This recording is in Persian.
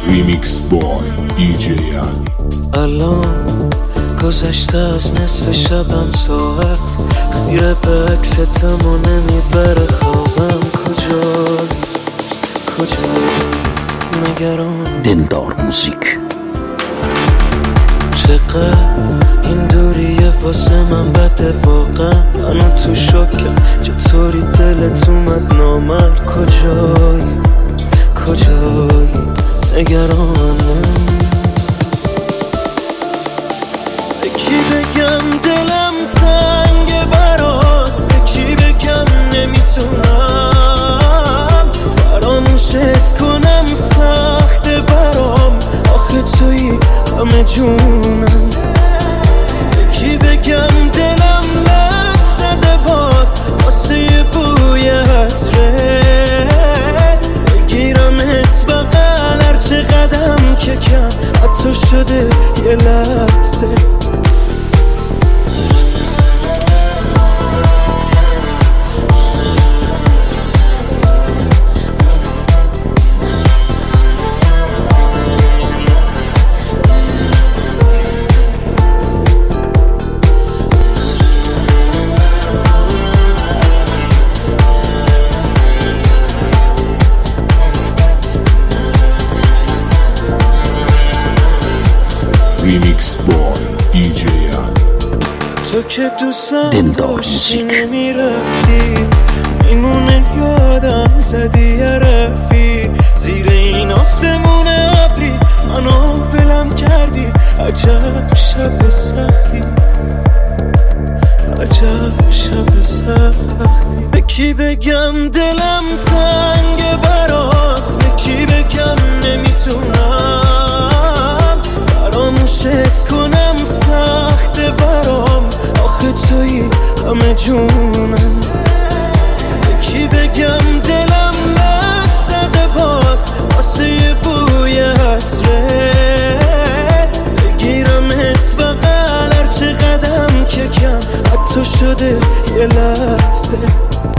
ریمیکس بای DJ علی. الان گذشته از نصف شبم ساعت خیره به عکستمو نمیبره خوابم. کجای نگران دلدار موزیک. چقدر این دوریه واسه من بده واقعا. منو تو شکم چطوری دلت اومد نامرد. کجای نگرانم. به کی بگم دلم تنگه برات، به کی بگم نمیتونم فراموشت کنم سخته برام. آخه تویی همه جونم. به کی بگم دلم لب زده باز واسه یه بوی عطرت. بگیرمت بغل هرچه قدم که کم حتی شده یه لحظه. ریمیکس بای DJ علی. تو که دوستم داشتی نمیرفتی، میمونه یادم زدی یه رفی. زیر این آسمون ابری منو ولم کردی. عجب شب سختی، عجب شب سختی. به کی بگم دلم تنگه برات، به کی بگم نمیتونم فراموشت کنم سخته برام. آخه تویی همه جونم. به کی بگم دلم لب زده باز واسه یه بوی عطرت. بگیرمت بغل هرچه قدم که کم حتی شده یه لحظه.